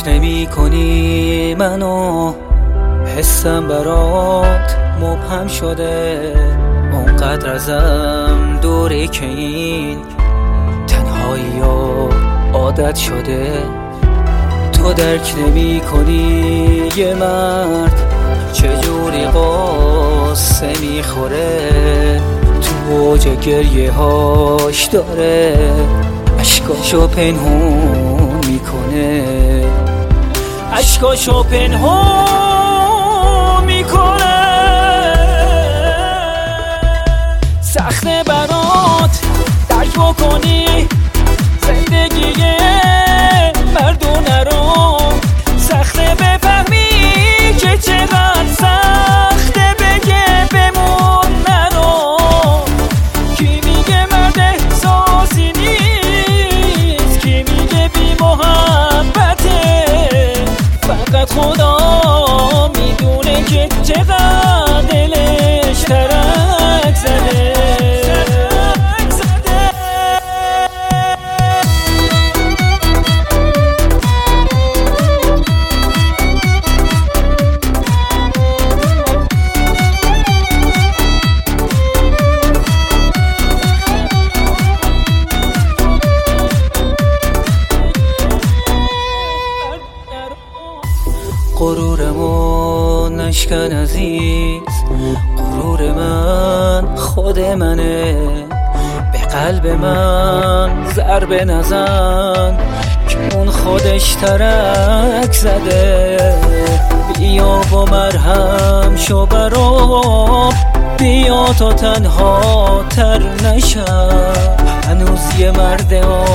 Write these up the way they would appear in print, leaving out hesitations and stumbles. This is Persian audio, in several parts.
نمی کنی منو، حسم برات مبهم شده، اونقدر ازم دوری که این تنهایی عادت شده. تو درک نمی کنی یه مرد چجوری قصه میخوره، تو اوج گریه هاش داره اشکاشو پنهون میکنه، اشکاشو پنهون میکنه. سخته برات درک بکنی زندگی مردونه رو، سخته بفهمی که چقدر سخته بگه بمون نرو. کی میگه مرد احساسی نیست، کی میگه بی محبته، فقط خدا میدونه که چقدر دلش ترک زده. غرورمو نشکن عزیز، غرور من خود منه، به قلب من ضربه نزن که اون خودش ترک زده. بیا و مرهم شو برام، بیا تا تنها تر نشم، هنوز یه مرد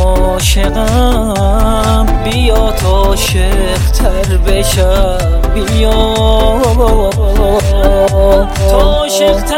عاشقم، بیا تا عاشق تر بشم، بیا تا عاشق